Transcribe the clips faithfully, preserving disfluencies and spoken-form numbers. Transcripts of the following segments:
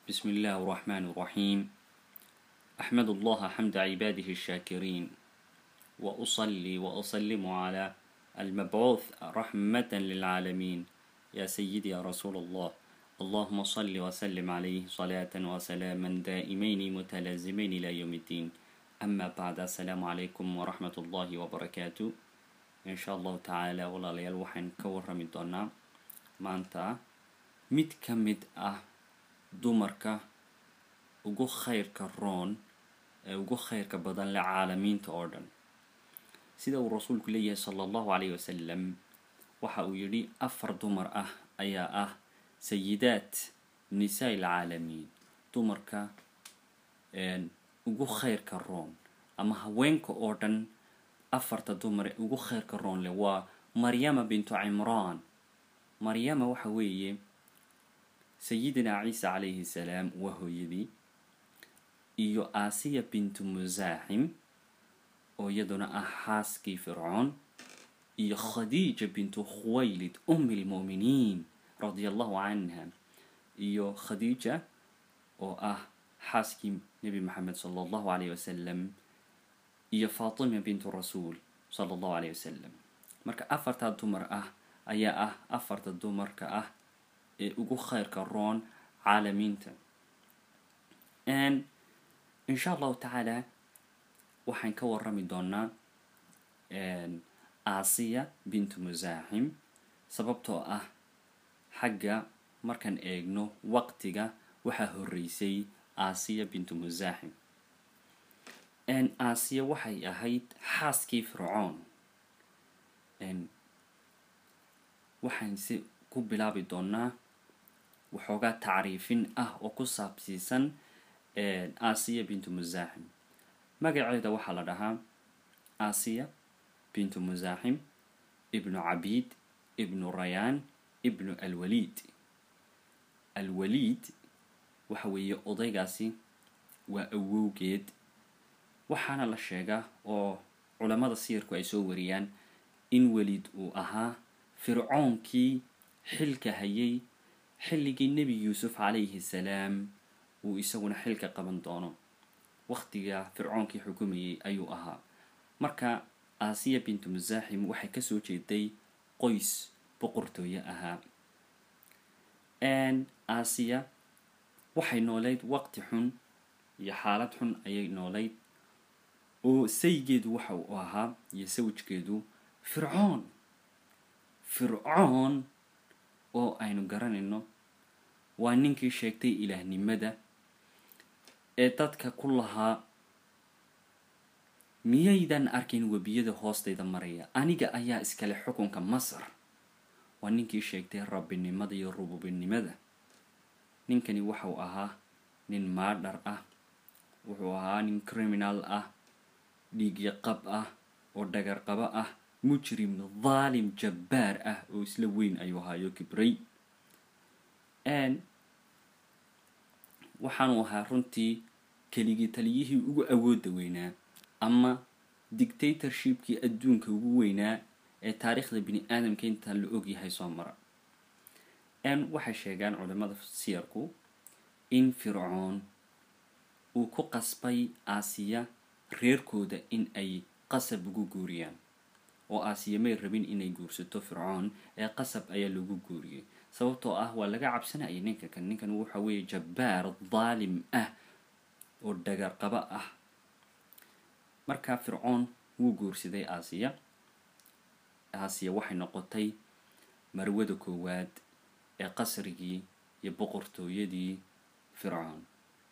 بسم الله الرحمن الرحيم. أحمد الله حمد عباده الشاكرين، وأصلي وأسلم على المبعوث رحمة للعالمين يا سيدي يا رسول الله. اللهم صل وسلم عليه صلاة وسلاما دائمين متلازمين إلى يوم الدين. أما بعد، السلام عليكم ورحمة الله وبركاته. إن شاء الله تعالى والله ليال وحن كورمي دونا maanta mid ka mid ah dumarka ugu khayrka roon ee ugu khayrka badan la caalamiinta oo dhan, sida uu rasuulku leeyahay sallallahu alayhi wasallam. waxa uu yidhi afar dumar ah ayaa ah sayidaat nisaa alcaalamiin, dumarka ugu khayrka roon ama haweenka oo dhan. afarta dumar ee ugu khayrka roon leh waa maryama bintu cimraan. maryama waxa weeye sayidina ciisa calayhi salaam waa hooyadii, iyo aasiya bintu musaaxim oo iyaduna ah xaaskii fircoon, iyo khadiija bintu khuwaylid ummi lmu'miniin radiallahu canha, iyo khadiija oo ah xaaskii nebi maxamed sala allahu alayhi wasalam, iyo faatima bintu rasuul sala allahu alayhi wasalam. marka afartaa dumar ah ayaa ah afarta dumarka ah ee ugu khayrka roon caalamiinta. insha allahu tacaala waxaan ka warrami doonaa aasiya bintu musaaxim, sababtoo ah xagga markaan eegno waqtiga waxaa horreysay aasiya bintu musaaxim. aasiya waxay ahayd xaaskii fircoon. waxaan si ku bilaabi doonaa waxoogaa tacriifin ah oo ku saabsiisan aasiya bintu musaaxim. magaceeda waxaa la dhahaa aasiya bintu musaaxim ibnu cabiid ibnu rayaan ibnu alwaliid. alwaliid waxa weeye odaygaasi waa awowgeed, waxaana la sheegaa oo culamada siyirku ay soo wariyaan in waliid uu ahaa fircoonkii xilka hayay xilligii nebi yuusuf calayhi salaam uu isaguna xilka qaban doono. waqtiga fircoonkii xukumayay ayuu ahaa. marka aasiya bintu musaaxim waxay kasoo jeeday qoys boqortooye ahaa. aasiya waxay noolayd waqti xun iyo xaalad xun ayay noolayd, oo saygeedu waxa uu ahaa iyo sawjkeedu fircoon. fircoon oo aynu garanayno waa ninkii sheegtay ilaahnimada ee dadka ku lahaa miyaydan arkin webiyada hoostayda maraya, aniga ayaa iskale xukunka masar. waa ninkii sheegtay rabbinimada iyo rububinimada. ninkani waxau ahaa nin maadhar ah, wuxuu ahaa nin criminal ah, dhiigya qab ah, oo dhagar qaba ah, mujrim dhaalim jabbaar ah oo isla weyn ayuu ahaayo kibray. waxaanu ahaa runtii keligii taliyihii ugu awooda weynaa ama dictatorshipkii adduunka ugu weynaa ee taariikhda bini aadamka inta la ogyahay soo mara. waxay sheegaan culimada siyarku in fircoon uu ku qasbay aasiya reerkooda in ay qasab ugu guuriyaan, oo aasiya may rabin inay guursato fircoon ee qasab ayaa lagu guuriyey, sababtoo ah waa laga cabsanayay ninka kan. ninkan waxa weeye jabbaar dhaalim ah oo dhagar qaba ah. markaa fircoon wuu guursaday aasiya. aasiya waxay noqotay marwada koowaad ee qasrigii iyo boqortooyadii fircoon.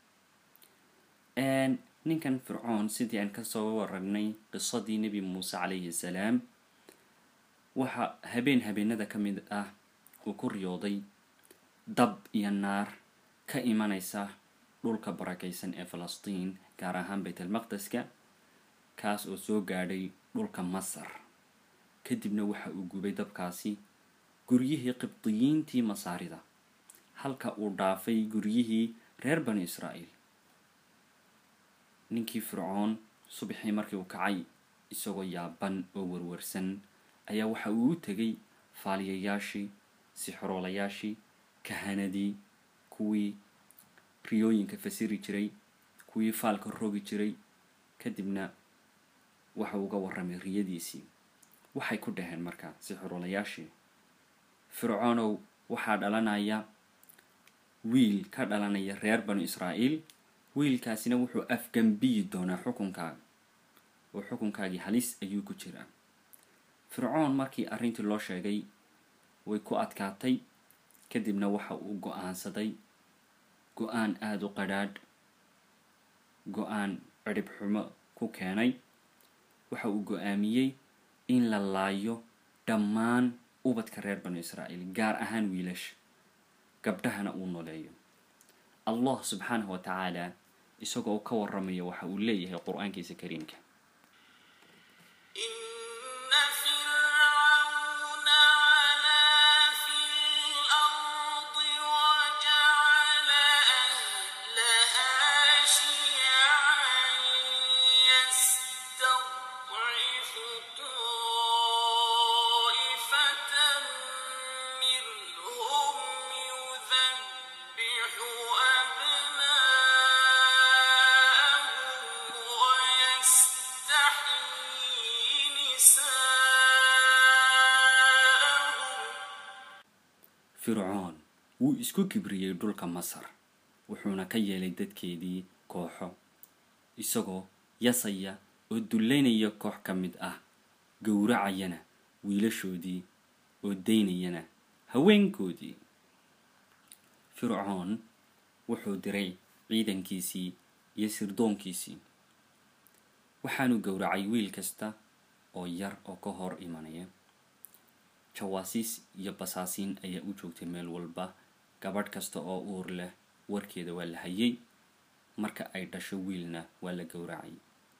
ninkan fircoon sidii aan kasoo waragnay qisadii nebi muuse calayhi salaam, waxa habeen habeenada ka mid ah uu ku riyooday dab iyo naar ka imanaysa dhulka barakaysan ee falastiin, gaar ahaan baytalmaqdeska, kaas oo soo gaadhay dhulka masar. kadibna waxa uu gubay dabkaasi guryihii qibdiyiintii masaarida, halka uu dhaafay guryihii reer bani israa'iil. ninkii fircoon subaxii markii uu kacay isagoo yaaban oo warwarsan ayaa waxa uu u tegay faaliyayaashii, sixroolayaashii, kahanadii, kuwii riyooyinka fasiri jiray kuwii faalka rogi jiray kadibna waxa uga warramay riyadiisii waxay ku dhaheen markaa sixirolayaashii fircoonow waxaa dhalanaya wiil ka dhalanaya reer banu israa'iil wiilkaasina wuxuu afgambiyi doonaa xukunkaaga oo xukunkaagii halis ayuu ku jiraa fircoon markii arrintii loo sheegay way ku adkaatay kadibna waxa uu go-aansaday go-aan aada u qadhaadh go-aan cirib xumo ku keenay waxa uu go-aamiyey in la laayo dhammaan ubadka reer banu israa'iil gaar ahaan wiilasha gabdhahana uu noleeyo allah subxaanahu wa tacaala isagoo ka warramaya waxa uu leeyahay qur-aankiisa kariimka fircoon wuu isku kibriyey dhulka masar wuxuuna ka yeelay dadkeedii kooxo isagoo yasaya oo dullaynaya koox ka mid ah gowracayana wiilashoodii oo daynayana haweenkoodii fircoon wuxuu diray ciidankiisii iyo sirdoonkiisii waxaanu gowracay wiil kasta oo yar oo ka hor imanaya jawaasiis iyo basaasiin ayaa u joogtay meel walba gabadh kasta oo uur leh warkeeda waa la hayay marka ay dhasho wiilna waa la gowracay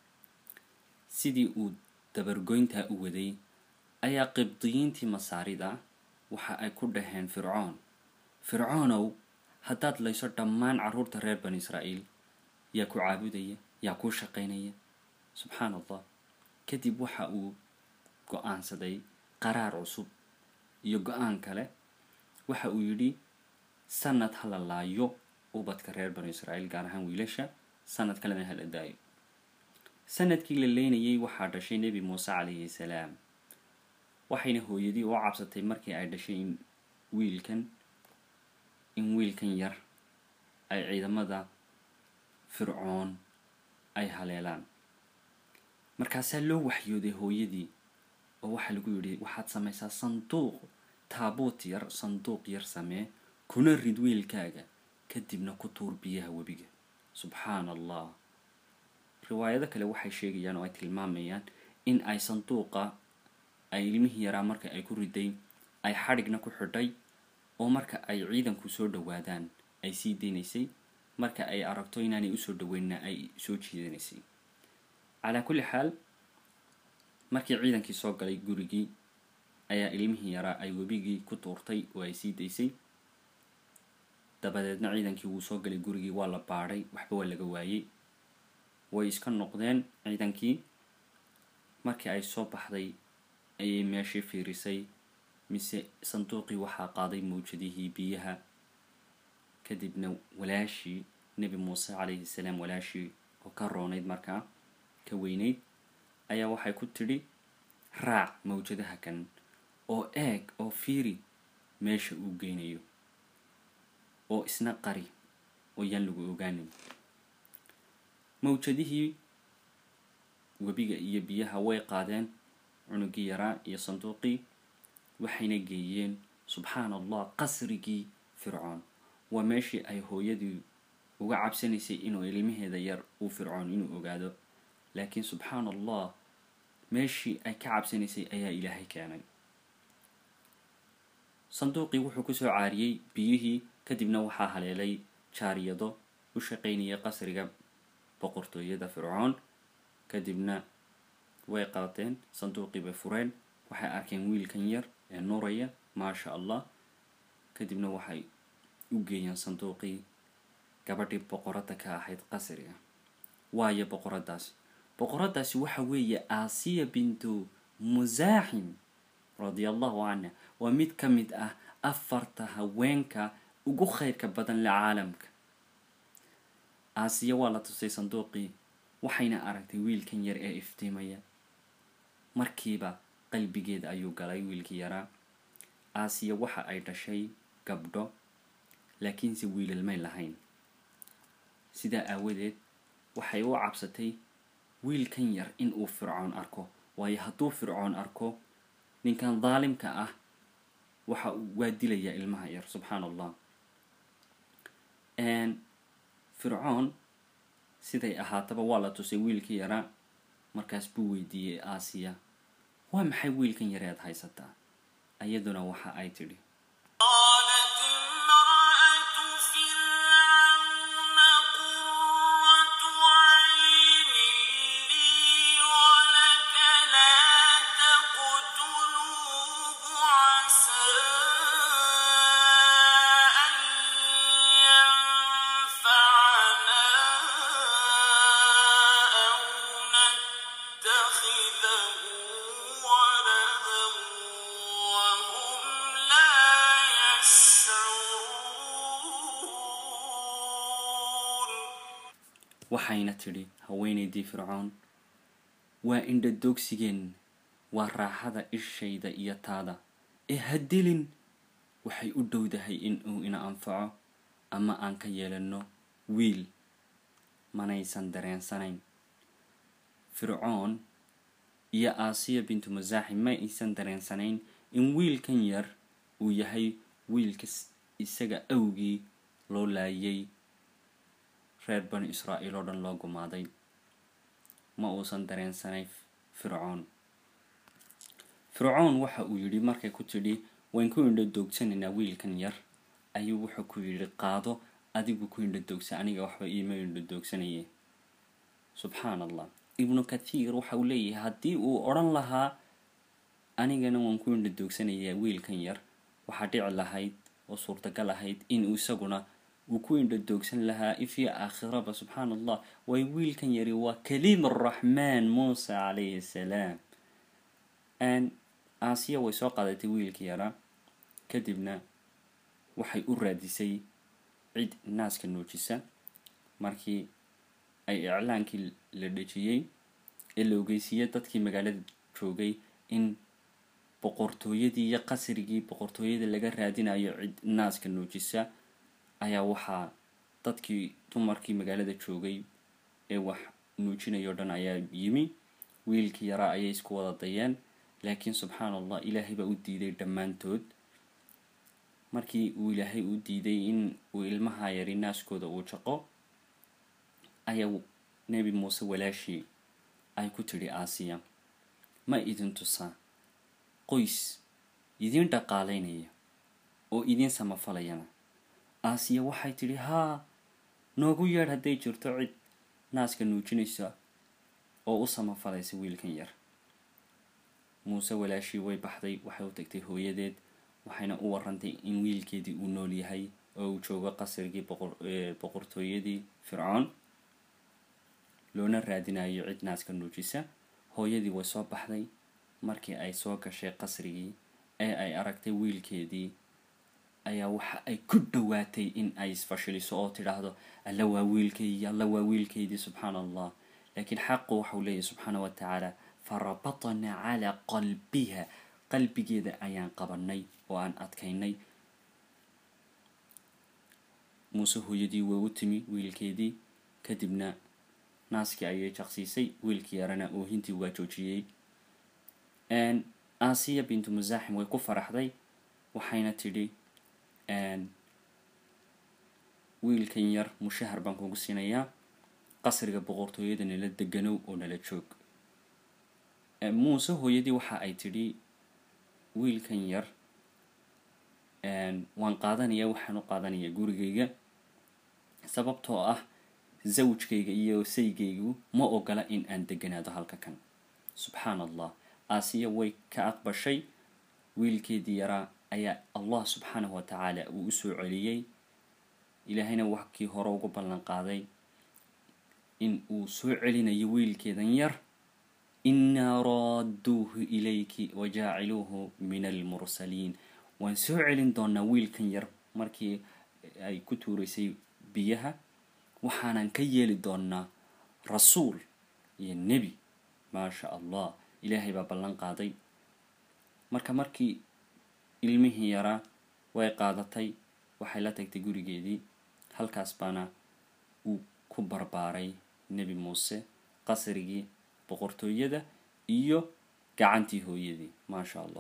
sidii uu dabargoyntaa u waday ayaa qibdiyiintii masaarida waxa ay ku dhaheen fircoon fircoonow haddaad layso dhammaan carruurta reer banu israa'iil yaa ku caabudaya yaa kuu shaqaynaya subxaan allah kadib waxa uu go-aansaday qaraar cusub iyo go-aan kale waxa uu yidhi sanad ha la laayo ubadka reer banu israa'iil gaar ahaan wiilasha sanad kalena ha la daayo sanadkii la leynayay waxaa dhashay nebi muuse calayhi salaam waxayna hooyadii u cabsatay markii ay dhashay in wiilkan in wiilkan yar ay ciidamada fircoon ay haleelaan markaasaa loo waxyooday hooyadii oo waxaa lagu yidhi waxaad samaysaa sanduuq taabuut yar sanduuq yar samee kuna rid wiilkaaga kadibna ku tuur biyaha webiga subxaan allah riwaayado kale waxay sheegayaan oo ay tilmaamayaan in ay sanduuqa ay ilmihii yaraa marka ay ku riday ay xadhigna ku xidhay oo marka ay ciidanku soo dhawaadaan ay sii deynaysay marka ay aragto inaanay usoo dhaweynna ay soo jiidanaysay calaa kulli xaal markii ciidankii soo galay gurigii ayaa ilmihii yaraa ay webigii ku tuurtay oo ay sii daysay dabadeedna ciidankii wuu soo galay gurigii waa la baadhay waxba waa laga waayey way iska noqdeen ciidankii markii ay soo baxday ayay meeshii fiirisay mise sanduuqii waxaa qaaday mawjadihii biyaha kadibna walaashii nebi muuse calayhi salaam walaashii oo ka roonayd markaa ka weynayd ayaa waxay ku tidhi raac mawjadaha kan oo eeg oo fiiri meesha uu geynayo oo isna qari oo yaan lagu ogaanin mawjadihii webiga iyo biyaha way qaadeen cunugii yaraa iyo sanduuqii waxayna geeyeen subxaan allah qasrigii fircoon waa meeshii ay hooyadii uga cabsanaysay inuu ilmaheeda yar uu fircoon inuu ogaado laakiin subxaan allah meeshii ay ka cabsanaysay ayaa ilaahay keenay sanduuqii wuxuu kusoo caariyey biyihii kadibna waxaa haleelay jaariyado u shaqaynaya qasriga boqortooyada fircoon kadibna way qaateen sanduuqii bay fureen waxay arkeen wiilkan yar ee nuuraya maasha allah kadibna waxay u geeyeen sanduuqii gabadhii boqoradda ka ahayd qasriga waayo boqoradaasi boqoradaasi waxa weeye aasiya bintu musaaxim radia allahu canha waa mid ka mid ah afarta haweenka ugu khayrka badan le caalamka aasiya waa la tusay sanduuqii waxayna aragtay wiilkan yar ee iftiimaya markiiba qalbigeeda ayuu galay wiilkii yaraa aasiya waxa ay dhashay gabdho laakiinse wiilal may lahayn sidaa aawadeed waxay u cabsatay wiilkan yar in uu fircoon arko waayo hadduu fircoon arko ninkan daalimka ah waxa waa dilayaa ilmaha yar subxaan allah fircoon siday ahaataba waa la tusay wiilkii yaraa markaas buu weydiiyey aasiya waa maxay wiilkan yareed haysataa ayaduna waxa ay tidhi waxayna tidhi haweenaydii fircoon waa indha doogsigeen waa raaxada ishayda iyo taada ee ha dilin waxay u dhowdahay in uu ina anfaco ama aan ka yeelano wiil manaysan dareensanayn fircoon iyo aasiya bintu masaaxim ma aysan dareensanayn in wiilkan yar uu yahay wiilka isaga awgii loo laayay reer bani israa'iil oo dhan loo gumaaday ma uusan dareensanay fircoon fircoon waxa uu yidhi markay ku tidhi waan ku indho doogsanaynaa wiilkan yar ayuu wuxuu ku yidhi qaado adigu ku indho doogsa aniga waxba iima indho doogsanaye subxaan allah ibnu kathiir waxa uu leeyahay haddii uu odhan lahaa anigana waan ku indho doogsanayaa wiilkan yar waxaa dhici lahayd oo suurtagal ahayd inuu isaguna uu ku indho doogsan lahaa ifyo aakhiraba subxaan allah way wiilkan yari waa kaliim araxmaan muuse calayhi salaam aasiya way soo qaadatay wiilkii yaraa kadibna waxay u raadisay cid naaska nuujisa markii ay iclaankii la dhejiyey ee la ogeysiiyey dadkii magaalada joogay in boqortooyadii iyo qasrigii boqortooyada laga raadinayo cid naaska nuujisa ayaa waxaa dadkii dumarkii magaalada joogay ee wax nuujinayo dhan ayaa yimi wiilkii yaraa ayay isku wada dayeen laakiin subxaan allah ilaahay baa u diiday dhammaantood markii uu ilaahay u diiday in uu ilmaha yari naaskooda uu jaqo ayaa nebi muuse walaashii ay ku tidhi aasiya ma idin tusaa qoys idin dhaqaalaynaya oo idin samafalayana aasiya waxay tidhi haa noogu yeedh hadday jirto cid naaska nuujinaysa oo u samafalaysa wiilkan yar muuse walaashii way baxday waxay u tagtay hooyadeed waxayna u warrantay in wiilkeedii uu nool yahay oo uu joogo qasrigii boqortooyadii fircoon loona raadinayo cid naaska nuujisa hooyadii way soo baxday markii ay soo gashay qasrigii ee ay aragtay wiilkeedii ayaa waxa ay ku dhawaatay in ay isfashiliso oo tidhaahdo alla waa wiilkeydii alla waa wiilkeydii subxaan allah laakiin xaqu waxau leeyahy subxaana wa tacaala farabatna calaa qalbiha qalbigeeda ayaan qabanay oo aan adkaynay muuse hooyadii way u timi wiilkeedii kadibna naaskii ayay jaqsiisay wiilkii yarana oohintii waa joojiyey aasiya bintu masaaxim way ku faraxday waxayna tidhi wiilkan yar mushahar baan kugu siinayaa qasriga boqortooyada nala deganow oo nala joog muuse hooyadii waxa ay tidhi wiilkan yar waan qaadanayaa waxaan u qaadanayaa gurigayga sababtoo ah zawjkayga iyo saygaygu ma ogola in aan deganaado halka kan subxaan allah aasiya way ka aqbashay wiilkeedii yaraa ayaa allah subxaanahu wa tacaala uu u soo celiyey ilaahayna waxkii hore ugu ballan qaaday in uu soo celinayo wiilkeedan yar innaa raadduuhu ilayki wajaaciluuhu min almursaliin waan soo celin doonaa wiilkan yar markii ay ku tuuraysay biyaha waxaanan ka yeeli doonaa rasuul iyo nebi. maasha allah, ilaahay baa ballan qaaday. marka markii ilmihii yaraa way qaadatay, waxay la tagtay gurigeedii. halkaas baana uu ku barbaaray nebi muuse, qasrigii boqortooyada iyo gacantii hooyadii. maasha allah.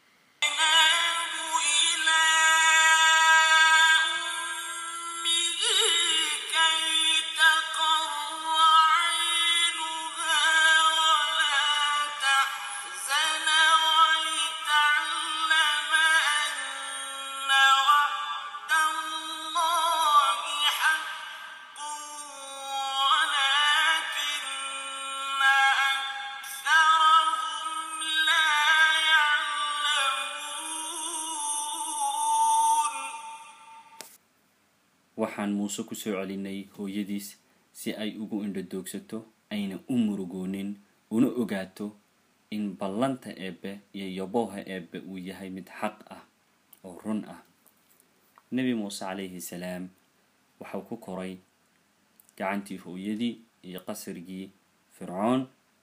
waxaan muuse ku soo celinay hooyadiis si ay ugu indhadoogsato, ayna u murugoonin, una ogaato in ballanta eebbe iyo yabooha eebbe uu yahay mid xaq ah oo run ah. nebi muuse calayhi salaam waxau ku koray gacantii hooyadii iyo qasrigii fircoon.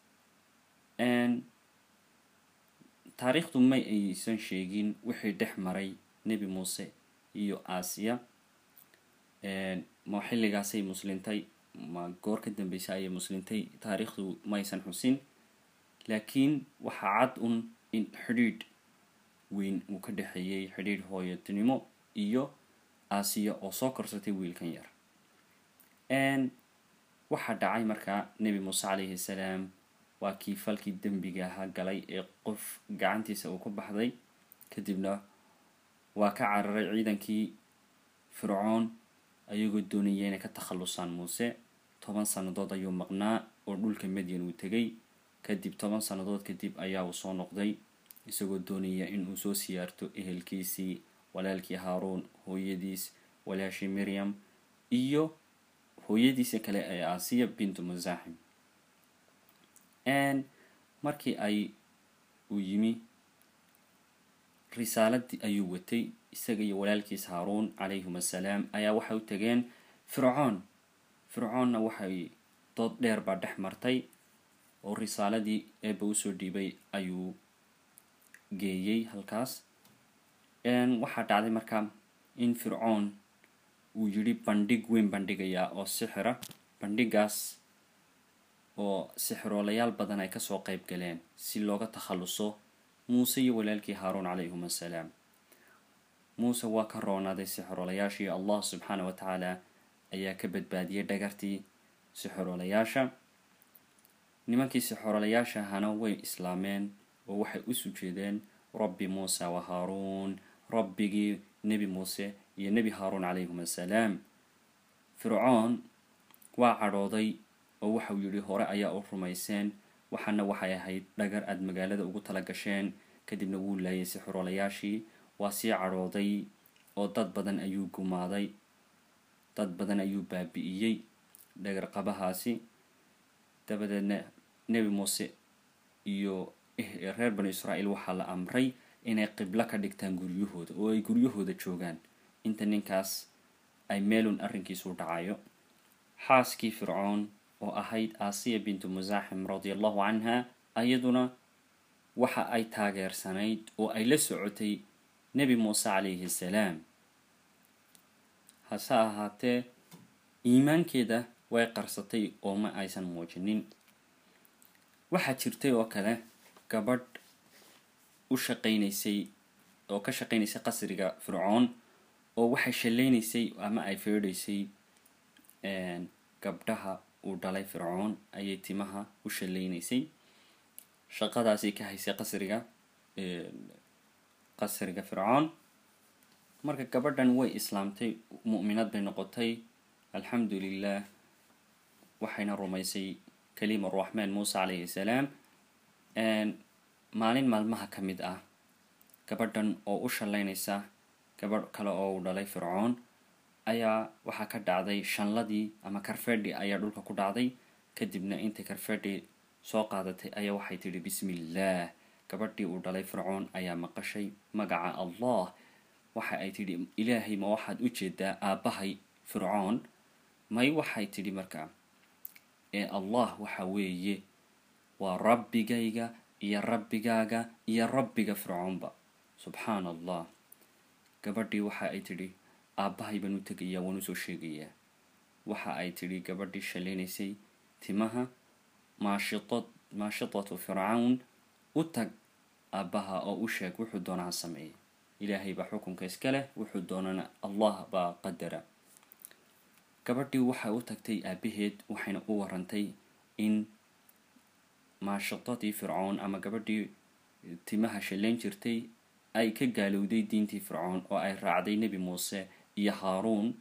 taariikhdu may aysan sheegin wixii dhex maray nebi muuse iyo aasiya. ma xilligaasay muslintay, ma goor ka dambeysay ayay muslintay, taariikhdu maysan xusin. laakiin waxaa cad un in xidhiidh weyn uu ka dhexeeyey, xidhiidh hooyatinimo iyo aasiya oo soo korsatay wiilkan yar. waxaa dhacay markaa nebi muuse calayhi salaam waa kii falkii dembiga ahaa galay ee qof gacantiisa uu ku baxday. kadibna waa ka cararay ciidankii fircoon ayagoo doonaya inay ka takhalusaan muuse. toban sannadood ayuu maqnaa oo dhulka madyan uu tegay. kadib toban sannadood kadib ayaa uu soo noqday isagoo doonaya inuu soo siyaarto ehelkiisii, walaalkii haaruun, hooyadiis, walaashii maryam iyo hooyadiisa kale ee aasiya bintu musaaxim. markii ay uu yimi, risaaladii ayuu watay. isaga iyo walaalkiis haaruun calayhim assalaam ayaa waxay u tageen fircoon. fircoonna waxay dood dheer baa dhex martay oo risaaladii eebba usoo dhiibay ayuu geeyey halkaas. waxaa dhacday markaa in fircoon uu yidhi bandhig weyn bandhigayaa oo sixira. bandhigaas oo sixiroolayaal badan ay kasoo qayb galeen si looga takhaluso muuse iyo walaalkii haaruun calayhim assalaam. muuse waa ka roonaaday sixiroolayaashii. allah subxaana wa tacaala ayaa ka badbaadiyey dhagartii sixiroolayaasha. nimankii sixiroolayaasha ahana way islaameen oo waxay u sujeedeen rabbi muuse wa haaruun, rabbigii nebi muuse iyo nebi haaruun calayhim assalaam. fircoon waa cadhooday oo waxau yidhi hore ayaa u rumayseen, waxaana waxay ahayd dhagar aada magaalada ugu tala gasheen. kadibna wuu laayay sixiroolayaashii. waa sii cadhooday oo dad badan ayuu gumaaday, dad badan ayuu baabi'iyey dhagar qabahaasi. dabadeedna nebi muuse iyo reer bani israa'iil waxaa la amray inay qiblo ka dhigtaan guryahooda oo ay guryahooda joogaan inta ninkaas ay meelun arrinkiisu dhacayo. xaaskii fircoon oo ahayd aasiya bintu musaaxim radia allahu canha, ayaduna waxa ay taageersanayd oo ay la socotay nebi muuse calayhi salaam. hase ahaatee iimaankeeda way qarsatay oo ma aysan muujinin. waxaa jirtay oo kale gabadh u shaqaynaysay oo ka shaqaynaysay qasriga fircoon oo waxay shallaynaysay ama ay feedhaysay gabdhaha uu dhalay fircoon ayay timaha u shallaynaysay. shaqadaasay ka haysay qasriga qasriga fircoon. marka gabadhan way islaamtay, mu'minad bay noqotay alxamdu lilah. waxayna rumaysay kaliim araxmaan muuse calayhi salaam. maalin maalmaha ka mid ah gabadhan oo u shallaynaysa gabadh kale oo uu dhalay fircoon ayaa waxaa ka dhacday shanladii ama karfeedhi ayaa dhulka ku dhacday. kadibna intay karfeedhi soo qaadatay ayaa waxay tidhi bismillaah. gabadhii uu dhalay fircoon ayaa maqashay magaca allah. waxa ay tidhi ilaahay ma waxaad u jeedaa aabbahay fircoon? may waxay tidhi markaa ee allah waxa weeye waa rabbigayga iyo rabbigaaga iyo rabbiga fircoonba. subxaan allah. gabadhii waxa ay tidhi aabbahay baan u tegayaa, waan usoo sheegayaa. waxa ay tidhi gabadhii shallaynaysay timaha maashitad maashitatu fircawn, u tag aabbaha oo u sheeg wuxuu doonaa sameeye. ilaahay baa xukunka iska leh, wuxuu doonana allah baa qadara. gabadhii waxay u tagtay aabaheed, waxayna u warantay in maashitadii fircoon ama gabadhii timaha shallayn jirtay ay ka gaalowday diintii fircoon oo ay raacday nebi muuse iyo haaruun.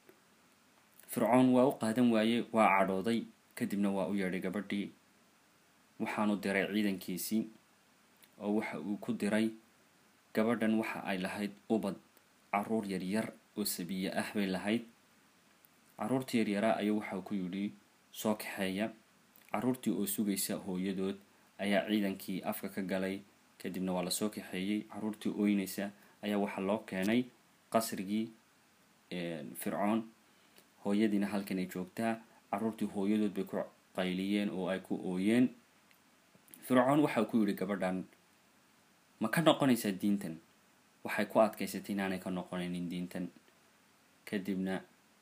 fircoon waa u qaadan waaye, waa cadhooday. kadibna waa u yeedhay gabadhii, waxaanu diray ciidankiisii oo waxa uu ku diray gabadhan waxa ay lahayd ubad caruur yaryar oo sabiye ah bay lahayd. caruurtii yaryaraa ayuu waxa ku yidhi soo kaxeeya. caruurtii oo sugaysa hooyadood ayaa ciidankii afka ka galay. kadibna waa lasoo kaxeeyey. caruurtii ooynaysa ayaa waxaa loo keenay qasrigii fircoon. hooyadiina halkan ay joogtaa. caruurtii hooyadood bay ku qayliyeen oo ay ku ooyeen. fircoon waxa ku yidhi gabadhan ma ka noqonaysaa diintan? waxay ku adkaysatay inaanay ka noqonaynin diintan. kadibna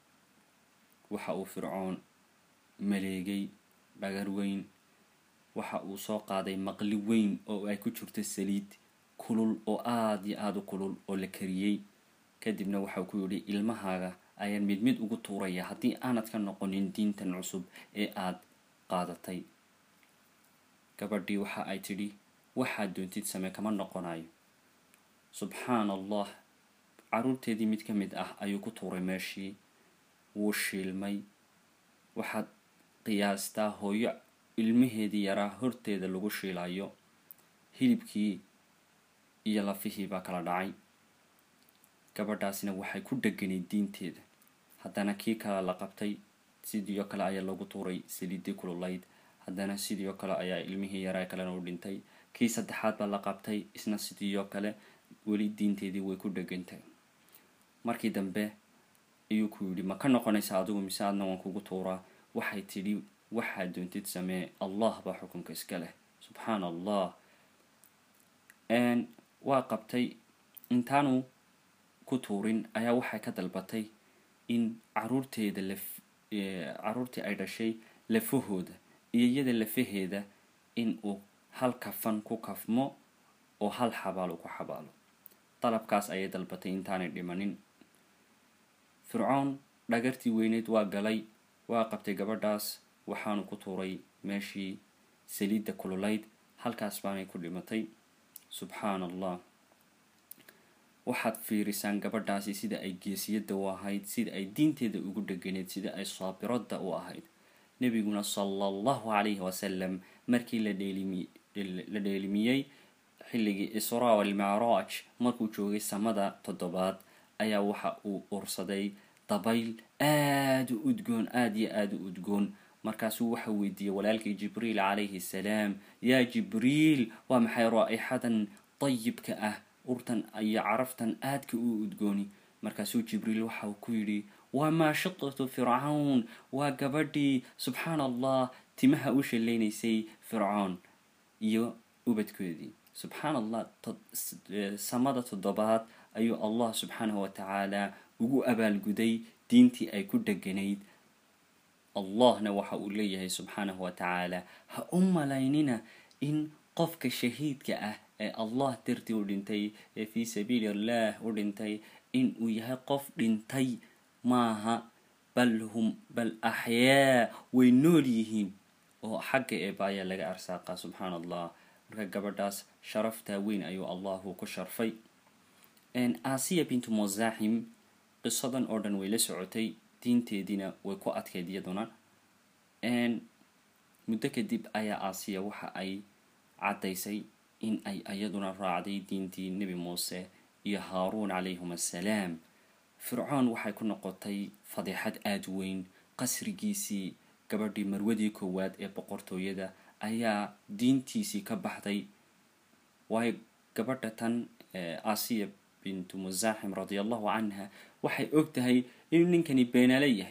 waxa uu fircoon maleegay dhagar weyn. waxa uu soo qaaday maqli weyn oo ay ku jirto saliid kulul oo aada iyo aada u kulul oo la kariyey. kadibna waxau ku yidhi ilmahaaga ayaan mid mid ugu tuuraya haddii aanad ka noqonin diintan cusub ee aada qaadatay. gabadhii waxa ay tidhi waxaad doontid samee, kama noqonayo. subxaan allah. caruurteedii mid ka mid ah ayuu ku tuuray meeshii, wuu shiilmay. waxaad qiyaastaa hooyo ilmaheedii yaraa horteeda lagu shiilayo. hilibkii iyo lafihii baa kala dhacay. gabadhaasina waxay ku dheganayd diinteeda. haddana kii kale la qabtay, sidii oo kale ayaa lagu tuuray saliidii kululayd. haddana sidii oo kale ayaa ilmihii yaraa kalena u dhintay. kii saddexaad baa la qabtay, isna sidii oo kale weli diinteedii way ku dhegantay. markii dambe ayuu ku yidhi ma ka noqonaysa adigu mise adna waan kugu tuuraa? waxay tidhi waxaad doontid samee, allah baa xukunka iska leh. subxaan allah. waa qabtay. intaanu ku tuurin ayaa waxay ka dalbatay in caruurteeda laf caruurtii ay dhashay lafahooda iyo iyada lafaheeda in uu hal kafan ku kafmo oo hal xabaalo ku xabaalo. dalabkaas ayay dalbatay intaanay dhimanin. fircoon dhagartii weyneyd waa galay, waa qabtay gabadhaas, waxaanu ku tuuray meeshii saliidda kululayd. halkaas baanay ku dhimatay. subxaan allah. waxaad fiirisaan gabadhaasi sida ay geesiyadda u ahayd, sida ay diinteeda ugu dheganayd, sida ay saabiradda u ahayd. nebiguna sala allahu calayhi wasalam markii la dheelimi la dheelimiyey xilligii israa walmicraaj, markuu joogay samada toddobaad, ayaa waxa uu ursaday dabayl aada u udgoon, aada iyo aada u udgoon. markaasuu waxa weydiiyey walaalkii jibriil calayhi salaam, yaa jibriil, waa maxay raa'ixadan dayibka ah, urtan iyo caraftan aadka u udgooni? markaasuu jibriil waxa uu ku yidhi waa maashitatu fircawn, waa gabadhii subxaan allah timaha u shallaynaysay fircoon iyo ubadkoodii. subxaan allah. samada toddobaad ayuu allah subxaanahu watacaala ugu abaalguday diintii ay ku dheganayd. allahna waxa uu leeyahay subxaanahu watacaala ha u malaynina in qofka shahiidka ah ee allah dartii u dhintay, ee fii sabiili allah u dhintay, in uu yahay qof dhintay. maaha, bal hum bal axyaa, way nool yihiin oo xagga eeba ayaa laga arsaaqa. subxaan allah. marka gabadhaas sharaftaa weyn ayuu allahu ku sharfay. asiya bintu muzaxim qisadan oo dhan way la socotay, diinteediina way ku adkayd iyaduna. muddo kadib ayaa asiya waxa ay caddaysay in ay iyaduna raacday diintii nebi muuse iyo haaruun calayhum assalaam. fircoon waxay ku noqotay fadeexad aada weyn. qasrigiisii gabadhii marwadii koowaad ee boqortooyada ayaa diintiisii ka baxday. waayo gabadha tan asiya bintu muzaxim radiallahu canha waxay og tahay inuu ninkani beenaale yahay.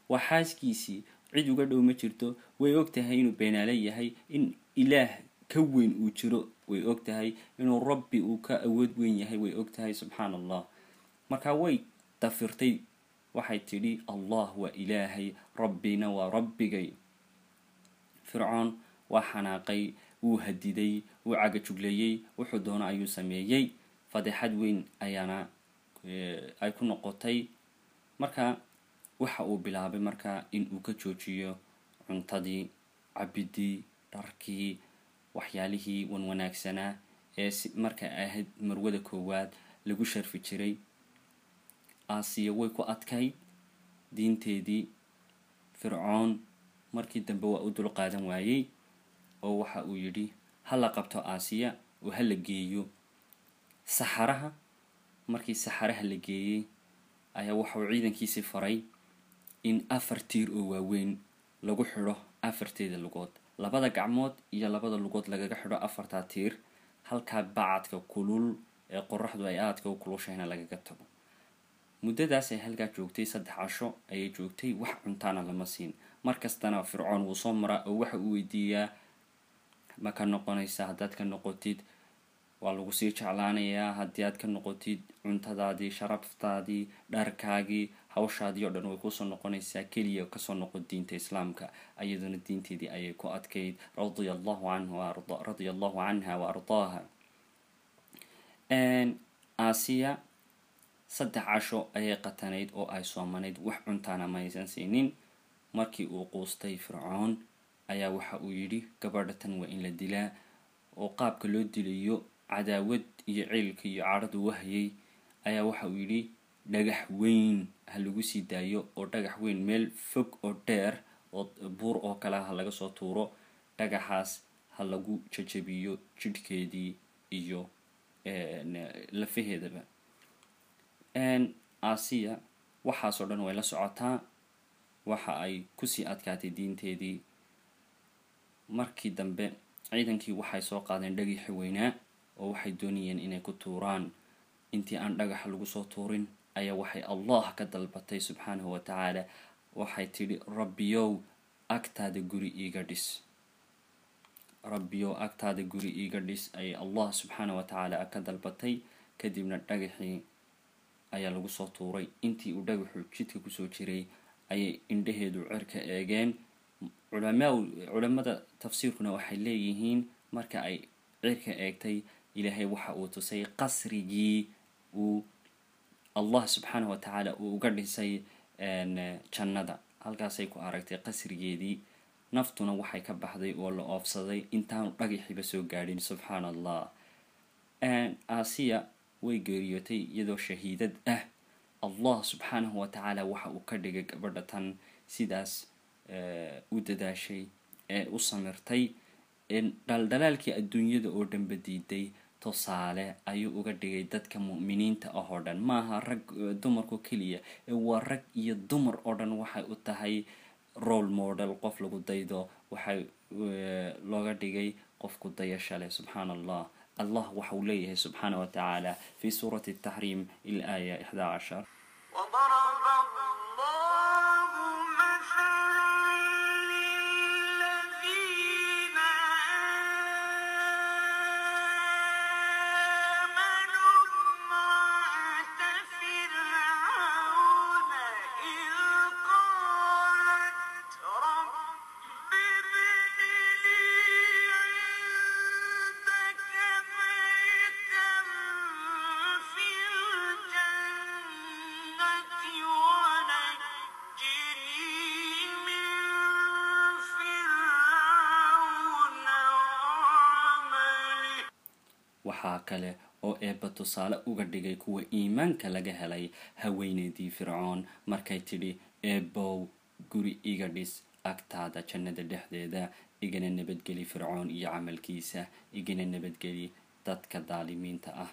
وحاسكيسي عيد وقدو ما جرتو ويوقتها إنو بين عليه إن إله كوين وجرو ويوقتها إنو ربي وكا أود وين يهي ويوقتها سبحان الله marka way tafirtay waxay tiri Allah wa ilaahay rabbina wa rabbigay fir'aun wa xanaaqay uu hadiday uu caga jugleeyay wuxuu doona ayuu sameeyay fadixad weyn ayana ay ku noqotay marka waxa uu bilaabay marka in uu ka joojiyo cuntadii cabidii dharkii waxyaalihii wan wanaagsana ee marka ahayd marwada koowaad lagu sharfi jiray آسيا ويكو أتكاي دين تيدي فرعون مركي دنبوا أدل قادم وايي أو وحا يدي هلا قبتو آسيا وهلا جيو سحرها مركي سحرها اللي جيي أيا وحا عيدا كيسي فري إن أفرتير أواوين لغو حرو أفرتير اللغوت لبدا قعمود إيا لبدا اللغوت لغا حرو أفرتاتير هالكا بعدك وكلول قرح دوائياتك وكلوشهنا لغا قتبو muddadaas ay halka joogtay saddex casho ayay joogtay wax cuntaana lama siin markastana fircoon uu soo maraa oo waxa uu weydiiyaa ma ka noqonaysa hadaad ka noqotid waa lagu sii jeclaanayaa haddii aad ka noqotid cuntadaadii sharaftaadii dharkaagii hawshaadii oo dhan way ku soo noqonaysaa kaliya ka soo noqon diinta islaamka ayaduna diinteedii ayay ku adkayd radiyallahu anhu wa radiyallahu anha wa ardaaha an Aasiya saddex casho ayay qatanayd oo ay soomanayd wax cuntaana ma aysan siinin markii uu quustay fircoon ayaa waxa uu yidhi gabadhatan waa in la dilaa oo qaabka loo dilayo cadaawad iyo ciilka iyo caradu wahayay ayaa waxa uu yidhi dhagax weyn ha lagu sii daayo oo dhagax weyn meel fog oo dheer oo buur oo kale ha laga soo tuuro dhagaxaas ha lagu jajabiyo jidhkeedii iyo lafaheedaba an Aasiya waxaas oo dhan way la socotaa waxa ay ku sii adkaatay diinteedii markii dambe ciidankii waxay soo qaadeen dhagax weynaa oo waxay doonayeen inay ku tuuraan intii aan dhagax lagu soo tuurin ayaa waxay Allah ka dalbatay subhanahu wa ta'ala waxay tiri rabbiyow agtaada guri iiga dhis rabbiyow agtaada guri iiga dhis ay Allah subhanahu wa ta'ala ka dalbatay kadibna dhagaxii ayaa lagu soo tuuray intii uu dhagaxu jidka ku soo jiray ayay indhaheedu cirka eegeen culamaa culimada tafsiirkuna waxay leeyihiin marka ay cirka eegtay ilaahay waxa uu tusay qasrigii uu Allah subhanahu wa ta'ala uu uga dhisay jannada halkaas ay ku aragtay qasrigeedii naftuna waxay ka baxday oo la oofsaday intaan dhagaxiba soo gaadhin subhanallah an Aasiya way geeriyotay iyadoo shahiidad ah Allah subhanahu wa ta'ala waxa uu ka dhigay gabadhatan sidaas u dadaashay ee u samirtay in daldalaalkii adduunyada oo dhan badiiday tusaale ayuu uga dhigay dadka mu'miniinta ah oo dhan maaha rag dumarku kaliya ee waa rag iyo dumar oo dhan waxay u tahay role model qof lagu daydo waxay looga dhigay qofku dayasho leh subhanallah الله وحوليه سبحانه وتعالى في سورة التحريم الآية إحدى عشر وضرب الله مثلا للذين آمنوا امرأة فرعون إذ قالت رب ابن لي waxaa kale oo eebba tusaale uga dhigay kuwa iimaanka laga helay haweeneydii fircoon markay tidhi eebbow guri iga dhis agtaada jannada dhexdeeda igana nabadgeli fircoon iyo camalkiisa igana nabadgeli dadka daalimiinta ah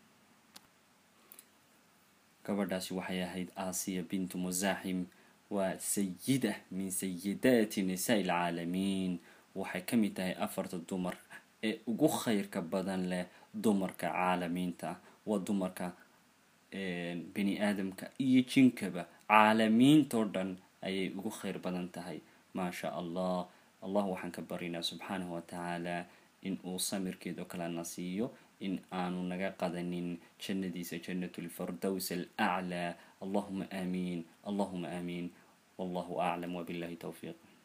gabadhaasi waxay ahayd Aasiya bintu Muzaahim waa sayida min sayidaati nisaa العالمين waxay ka mid tahay afarta dumar ee ugu khayrka badan leh dumarka caalamiinta waa dumarka bini aadamka iyo jinkaba caalamiinta oo dhan ayay ugu khayr badan tahay. ما شاء الله. الله وحن كبرنا سبحانه وتعالى إن أوصمر كده كلا نصيه إن آنو نجا قدنين جنديس جنة الفردوس الأعلى. اللهم آمين اللهم آمين والله أعلم وبالله توفيق.